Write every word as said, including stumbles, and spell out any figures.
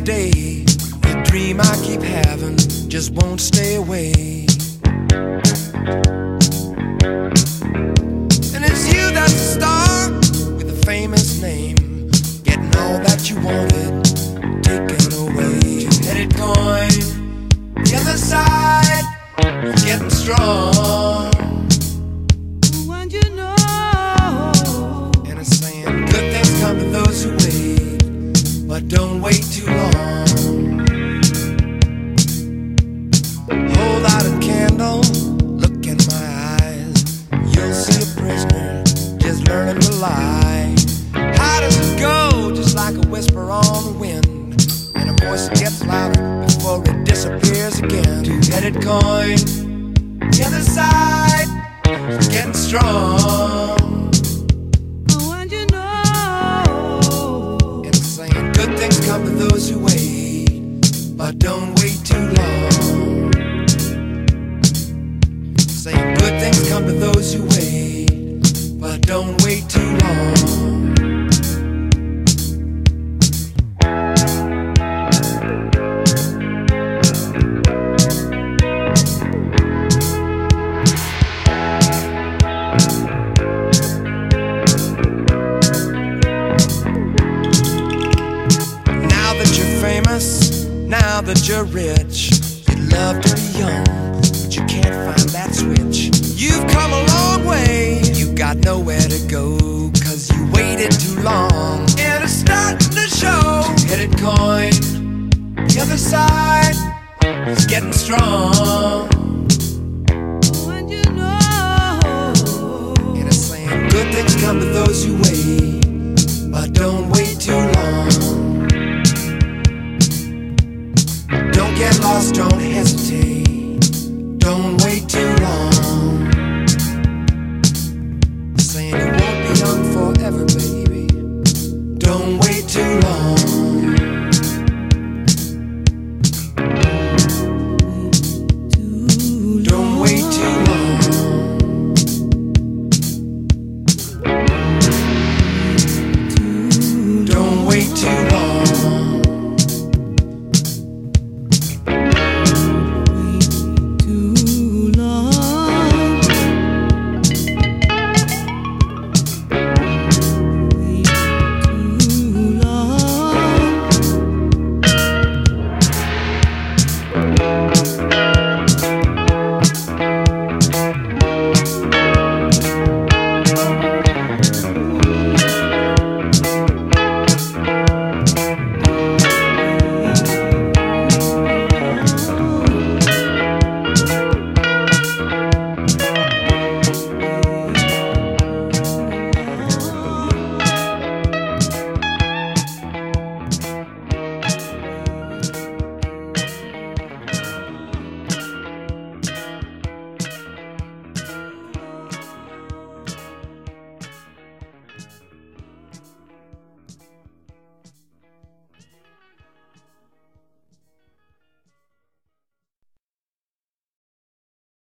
day. The dream I keep having just won't stay away. And it's you that's the star with a famous name, getting all that you wanted taken away. Two-headed coin, the other side is getting strong. And you know, and it's saying good things come to those who wait, but don't wait too long. Hold out a candle, look in my eyes, you'll see a prisoner just learning to lie. How does it go? Just like a whisper on the wind, and a voice that gets louder before it disappears again. Two-headed coin, the other side is getting strong. oh, and you know, And it's saying good things come to those who wait, but don't wait too long. Saying good things come to those who wait, but don't wait too long. Now that you're famous, now that you're rich, you'd love to be young, but you can't find that switch. You've come a long way, you got nowhere to go, cause you waited too long, and it's starting to show. Two-headed coin, the other side is getting strong. oh, and you know, And it's saying good things come to those who wait, but don't wait too long. Don't get lost, don't hesitate, don't wait